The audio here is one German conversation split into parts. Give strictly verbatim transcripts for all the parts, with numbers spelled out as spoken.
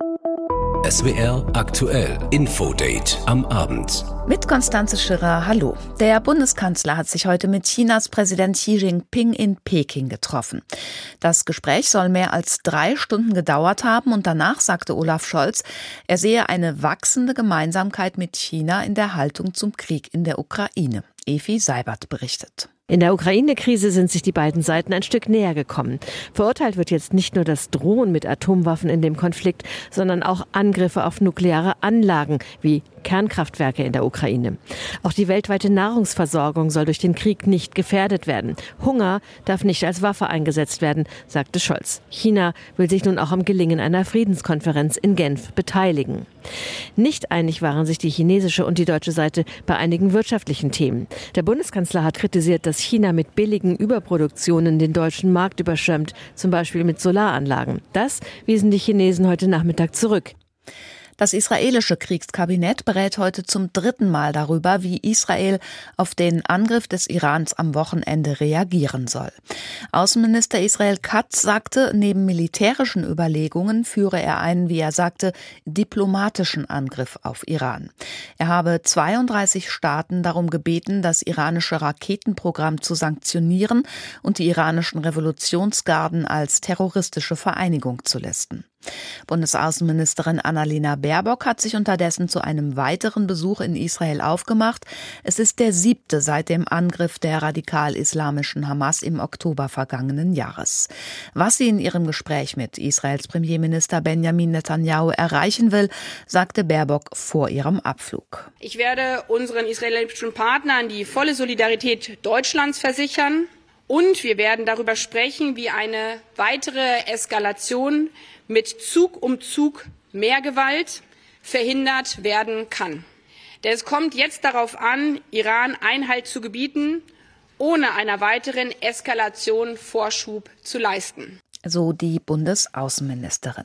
S W R aktuell Infodate am Abend. Mit Constanze Schirrer, hallo. Der Bundeskanzler hat sich heute mit Chinas Präsident Xi Jinping in Peking getroffen. Das Gespräch soll mehr als drei Stunden gedauert haben und danach sagte Olaf Scholz, er sehe eine wachsende Gemeinsamkeit mit China in der Haltung zum Krieg in der Ukraine. Evi Seibert berichtet. In der Ukraine-Krise sind sich die beiden Seiten ein Stück näher gekommen. Verurteilt wird jetzt nicht nur das Drohen mit Atomwaffen in dem Konflikt, sondern auch Angriffe auf nukleare Anlagen wie Kernkraftwerke in der Ukraine. Auch die weltweite Nahrungsversorgung soll durch den Krieg nicht gefährdet werden. Hunger darf nicht als Waffe eingesetzt werden, sagte Scholz. China will sich nun auch am Gelingen einer Friedenskonferenz in Genf beteiligen. Nicht einig waren sich die chinesische und die deutsche Seite bei einigen wirtschaftlichen Themen. Der Bundeskanzler hat kritisiert, dass China mit billigen Überproduktionen den deutschen Markt überschwemmt, zum Beispiel mit Solaranlagen. Das wiesen die Chinesen heute Nachmittag zurück. Das israelische Kriegskabinett berät heute zum dritten Mal darüber, wie Israel auf den Angriff des Irans am Wochenende reagieren soll. Außenminister Israel Katz sagte, neben militärischen Überlegungen führe er einen, wie er sagte, diplomatischen Angriff auf Iran. Er habe zweiunddreißig Staaten darum gebeten, das iranische Raketenprogramm zu sanktionieren und die iranischen Revolutionsgarden als terroristische Vereinigung zu listen. Bundesaußenministerin Annalena Baerbock hat sich unterdessen zu einem weiteren Besuch in Israel aufgemacht. Es ist der siebte seit dem Angriff der radikal-islamischen Hamas im Oktober vergangenen Jahres. Was sie in ihrem Gespräch mit Israels Premierminister Benjamin Netanyahu erreichen will, sagte Baerbock vor ihrem Abflug. Ich werde unseren israelischen Partnern die volle Solidarität Deutschlands versichern. Und wir werden darüber sprechen, wie eine weitere Eskalation mit Zug um Zug mehr Gewalt verhindert werden kann. Denn es kommt jetzt darauf an, Iran Einhalt zu gebieten, ohne einer weiteren Eskalation Vorschub zu leisten. So die Bundesaußenministerin.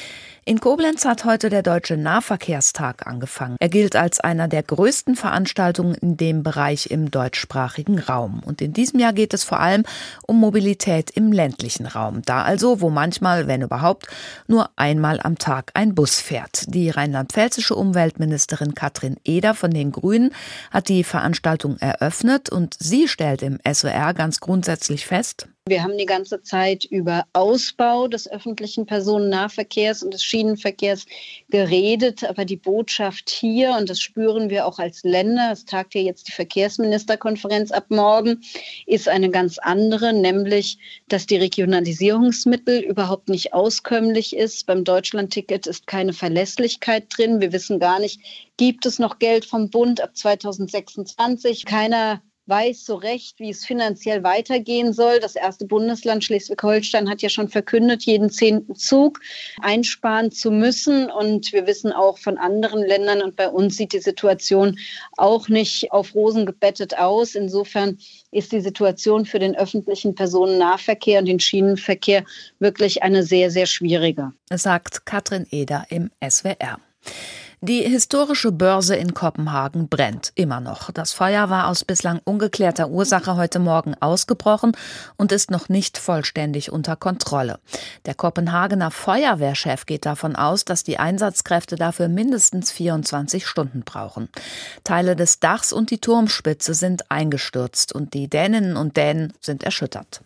In Koblenz hat heute der Deutsche Nahverkehrstag angefangen. Er gilt als einer der größten Veranstaltungen in dem Bereich im deutschsprachigen Raum. Und in diesem Jahr geht es vor allem um Mobilität im ländlichen Raum. Da also, wo manchmal, wenn überhaupt, nur einmal am Tag ein Bus fährt. Die rheinland-pfälzische Umweltministerin Katrin Eder von den Grünen hat die Veranstaltung eröffnet und sie stellt im S W R ganz grundsätzlich fest: Wir haben die ganze Zeit über Ausbau des öffentlichen Personennahverkehrs und des Schienenverkehrs geredet. Aber die Botschaft hier, und das spüren wir auch als Länder, es tagt ja jetzt die Verkehrsministerkonferenz ab morgen, ist eine ganz andere, nämlich, dass die Regionalisierungsmittel überhaupt nicht auskömmlich ist. Beim Deutschlandticket ist keine Verlässlichkeit drin. Wir wissen gar nicht, gibt es noch Geld vom Bund ab zweitausendsechsundzwanzig? Keiner weiß so recht, wie es finanziell weitergehen soll. Das erste Bundesland Schleswig-Holstein hat ja schon verkündet, jeden zehnten Zug einsparen zu müssen. Und wir wissen auch von anderen Ländern, und bei uns sieht die Situation auch nicht auf Rosen gebettet aus. Insofern ist die Situation für den öffentlichen Personennahverkehr und den Schienenverkehr wirklich eine sehr, sehr schwierige. Sagt Katrin Eder im S W R. Die historische Börse in Kopenhagen brennt immer noch. Das Feuer war aus bislang ungeklärter Ursache heute Morgen ausgebrochen und ist noch nicht vollständig unter Kontrolle. Der Kopenhagener Feuerwehrchef geht davon aus, dass die Einsatzkräfte dafür mindestens vierundzwanzig Stunden brauchen. Teile des Dachs und die Turmspitze sind eingestürzt und die Däninnen und Dänen sind erschüttert.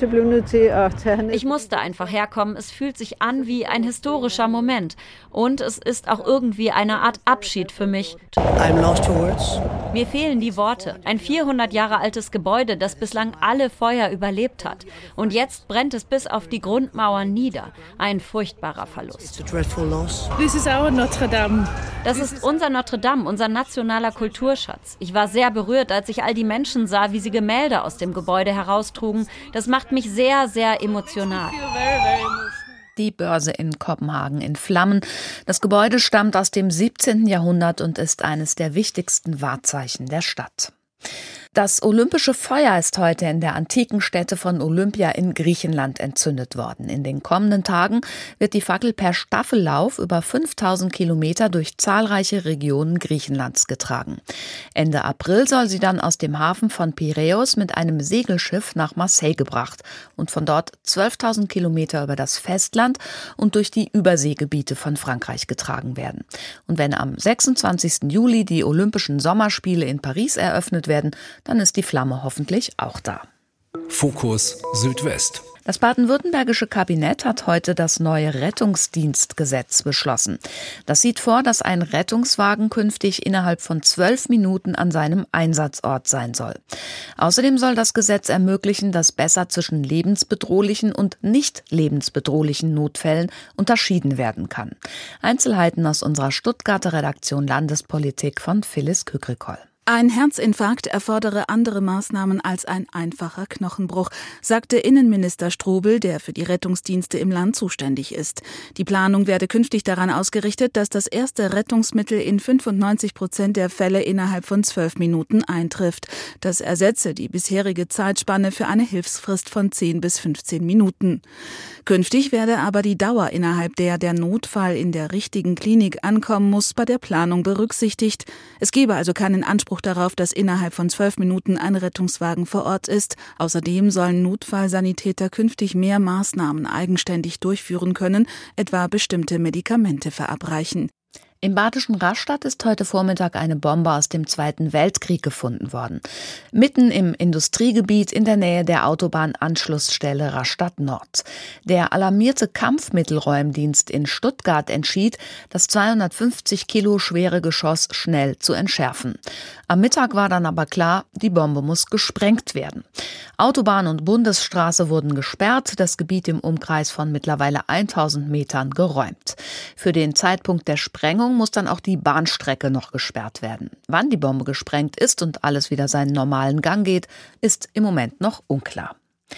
Ich musste einfach herkommen. Es fühlt sich an wie ein historischer Moment. Und es ist auch irgendwie eine Art Abschied für mich. I'm lost for words. Mir fehlen die Worte. Ein vierhundert Jahre altes Gebäude, das bislang alle Feuer überlebt hat. Und jetzt brennt es bis auf die Grundmauern nieder. Ein furchtbarer Verlust. This is our Notre Dame. Das ist unser Notre Dame, unser nationaler Kulturschatz. Ich war sehr berührt, als ich all die Menschen sah, wie sie Gemälde aus dem Gebäude heraustrugen. Das macht mich sehr, sehr emotional. Die Börse in Kopenhagen in Flammen. Das Gebäude stammt aus dem siebzehnten Jahrhundert und ist eines der wichtigsten Wahrzeichen der Stadt. Das olympische Feuer ist heute in der antiken Stätte von Olympia in Griechenland entzündet worden. In den kommenden Tagen wird die Fackel per Staffellauf über fünftausend Kilometer durch zahlreiche Regionen Griechenlands getragen. Ende April soll sie dann aus dem Hafen von Piräus mit einem Segelschiff nach Marseille gebracht und von dort zwölftausend Kilometer über das Festland und durch die Überseegebiete von Frankreich getragen werden. Und wenn am sechsundzwanzigsten Juli die Olympischen Sommerspiele in Paris eröffnet werden, dann ist die Flamme hoffentlich auch da. Fokus Südwest. Das baden-württembergische Kabinett hat heute das neue Rettungsdienstgesetz beschlossen. Das sieht vor, dass ein Rettungswagen künftig innerhalb von zwölf Minuten an seinem Einsatzort sein soll. Außerdem soll das Gesetz ermöglichen, dass besser zwischen lebensbedrohlichen und nicht lebensbedrohlichen Notfällen unterschieden werden kann. Einzelheiten aus unserer Stuttgarter Redaktion Landespolitik von Phyllis Kükrikoll. Ein Herzinfarkt erfordere andere Maßnahmen als ein einfacher Knochenbruch, sagte Innenminister Strobel, der für die Rettungsdienste im Land zuständig ist. Die Planung werde künftig daran ausgerichtet, dass das erste Rettungsmittel in fünfundneunzig Prozent der Fälle innerhalb von zwölf Minuten eintrifft. Das ersetze die bisherige Zeitspanne für eine Hilfsfrist von zehn bis fünfzehn Minuten. Künftig werde aber die Dauer, innerhalb der der Notfall in der richtigen Klinik ankommen muss, bei der Planung berücksichtigt. Es gebe also keinen Anspruch darauf, dass innerhalb von zwölf Minuten ein Rettungswagen vor Ort ist. Außerdem sollen Notfallsanitäter künftig mehr Maßnahmen eigenständig durchführen können, etwa bestimmte Medikamente verabreichen. Im badischen Rastatt ist heute Vormittag eine Bombe aus dem Zweiten Weltkrieg gefunden worden. Mitten im Industriegebiet in der Nähe der Autobahnanschlussstelle Rastatt Nord. Der alarmierte Kampfmittelräumdienst in Stuttgart entschied, das zweihundertfünfzig Kilo schwere Geschoss schnell zu entschärfen. Am Mittag war dann aber klar, die Bombe muss gesprengt werden. Autobahn und Bundesstraße wurden gesperrt, das Gebiet im Umkreis von mittlerweile tausend Metern geräumt. Für den Zeitpunkt der Sprengung muss dann auch die Bahnstrecke noch gesperrt werden. Wann die Bombe gesprengt ist und alles wieder seinen normalen Gang geht, ist im Moment noch unklar.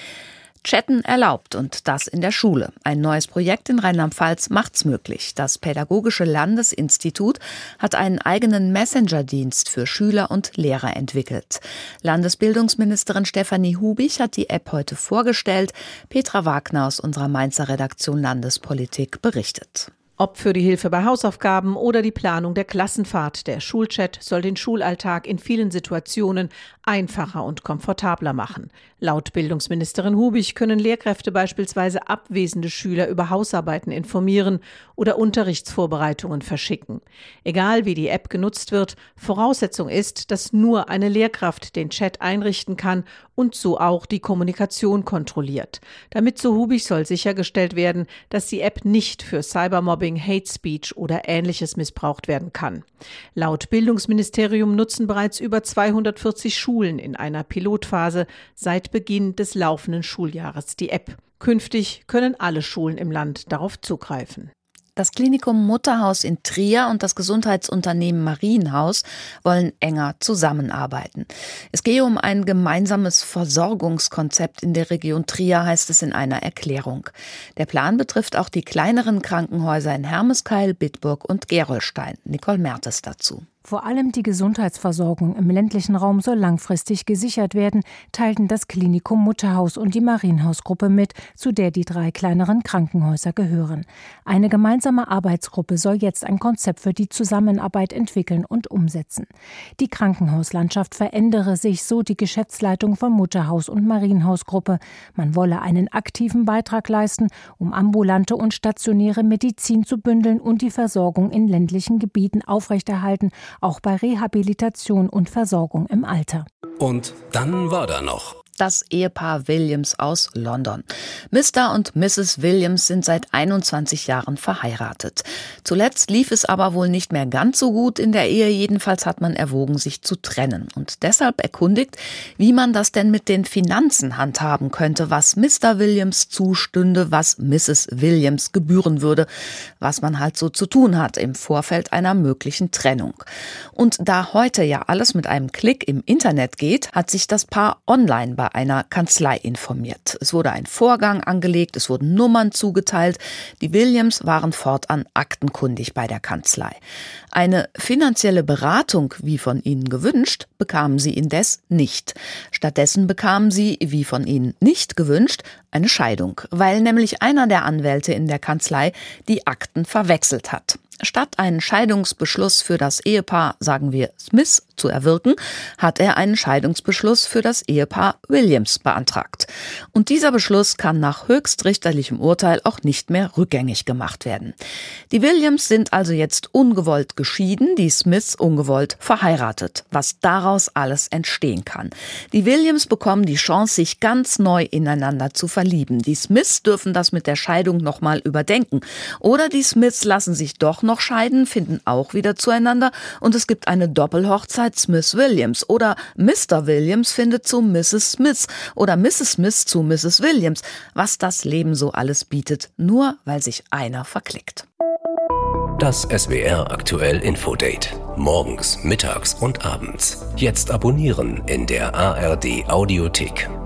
Chatten erlaubt und das in der Schule. Ein neues Projekt in Rheinland-Pfalz macht's möglich. Das Pädagogische Landesinstitut hat einen eigenen Messenger-Dienst für Schüler und Lehrer entwickelt. Landesbildungsministerin Stefanie Hubich hat die App heute vorgestellt. Petra Wagner aus unserer Mainzer Redaktion Landespolitik berichtet. Ob für die Hilfe bei Hausaufgaben oder die Planung der Klassenfahrt, der Schulchat soll den Schulalltag in vielen Situationen einfacher und komfortabler machen. Laut Bildungsministerin Hubich können Lehrkräfte beispielsweise abwesende Schüler über Hausarbeiten informieren oder Unterrichtsvorbereitungen verschicken. Egal wie die App genutzt wird, Voraussetzung ist, dass nur eine Lehrkraft den Chat einrichten kann und so auch die Kommunikation kontrolliert. Damit, so Hubich, soll sichergestellt werden, dass die App nicht für Cybermobbing, Hate Speech oder Ähnliches missbraucht werden kann. Laut Bildungsministerium nutzen bereits über zweihundertvierzig Schulen in einer Pilotphase seit Beginn des laufenden Schuljahres die App. Künftig können alle Schulen im Land darauf zugreifen. Das Klinikum Mutterhaus in Trier und das Gesundheitsunternehmen Marienhaus wollen enger zusammenarbeiten. Es gehe um ein gemeinsames Versorgungskonzept in der Region Trier, heißt es in einer Erklärung. Der Plan betrifft auch die kleineren Krankenhäuser in Hermeskeil, Bitburg und Gerolstein. Nicole Mertes dazu. Vor allem die Gesundheitsversorgung im ländlichen Raum soll langfristig gesichert werden, teilten das Klinikum Mutterhaus und die Marienhausgruppe mit, zu der die drei kleineren Krankenhäuser gehören. Eine gemeinsame Arbeitsgruppe soll jetzt ein Konzept für die Zusammenarbeit entwickeln und umsetzen. Die Krankenhauslandschaft verändere sich, so die Geschäftsleitung von Mutterhaus und Marienhausgruppe. Man wolle einen aktiven Beitrag leisten, um ambulante und stationäre Medizin zu bündeln und die Versorgung in ländlichen Gebieten aufrechterhalten, auch bei Rehabilitation und Versorgung im Alter. Und dann war da noch das Ehepaar Williams aus London. Mister und Misses Williams sind seit einundzwanzig Jahren verheiratet. Zuletzt lief es aber wohl nicht mehr ganz so gut in der Ehe. Jedenfalls hat man erwogen, sich zu trennen. Und deshalb erkundigt, wie man das denn mit den Finanzen handhaben könnte, was Mister Williams zustünde, was Misses Williams gebühren würde, was man halt so zu tun hat im Vorfeld einer möglichen Trennung. Und da heute ja alles mit einem Klick im Internet geht, hat sich das Paar online bei bei einer Kanzlei informiert. Es wurde ein Vorgang angelegt, es wurden Nummern zugeteilt. Die Williams waren fortan aktenkundig bei der Kanzlei. Eine finanzielle Beratung, wie von ihnen gewünscht, bekamen sie indes nicht. Stattdessen bekamen sie, wie von ihnen nicht gewünscht, eine Scheidung, weil nämlich einer der Anwälte in der Kanzlei die Akten verwechselt hat. Statt einen Scheidungsbeschluss für das Ehepaar, sagen wir Smith, zu erwirken, hat er einen Scheidungsbeschluss für das Ehepaar Williams beantragt. Und dieser Beschluss kann nach höchstrichterlichem Urteil auch nicht mehr rückgängig gemacht werden. Die Williams sind also jetzt ungewollt geschieden, die Smiths ungewollt verheiratet. Was daraus alles entstehen kann. Die Williams bekommen die Chance, sich ganz neu ineinander zu verlieben. Die Smiths dürfen das mit der Scheidung nochmal überdenken. Oder die Smiths lassen sich doch noch scheiden, finden auch wieder zueinander und es gibt eine Doppelhochzeit Smith-Williams oder Mister Williams findet zu Misses Smith oder Misses Smith zu Misses Williams, was das Leben so alles bietet, nur weil sich einer verklickt. Das S W R Aktuell Infodate. Morgens, mittags und abends. Jetzt abonnieren in der A R D Audiothek.